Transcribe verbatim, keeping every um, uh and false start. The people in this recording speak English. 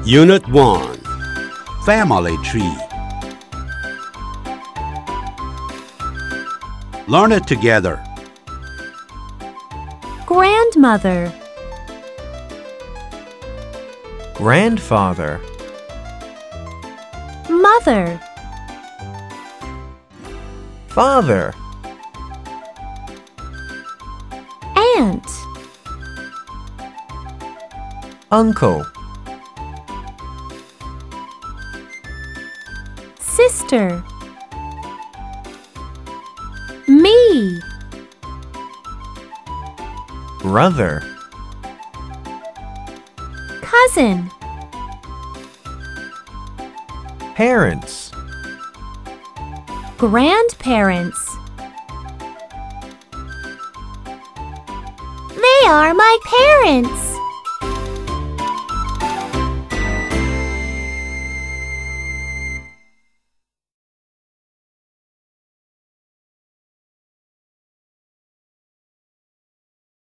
Unit one. Family tree. Learn it together. Grandmother, Grandfather, mother, father, aunt, uncle, sister, me, brother, cousin, parents, grandparents. They are my parents.